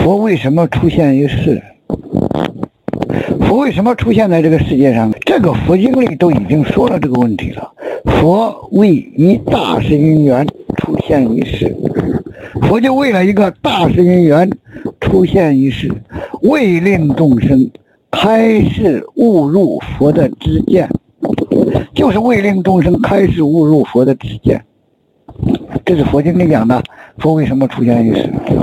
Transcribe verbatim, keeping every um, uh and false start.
佛为什么出现于世？佛为什么出现在这个世界上？这个佛经里都已经说了这个问题了。佛为一大事因缘出现于世，佛就为了一个大事因缘出现于世，为令众生开示悟入佛的知见，就是为令众生开示悟入佛的知见。这是佛经里讲的，佛为什么出现于世？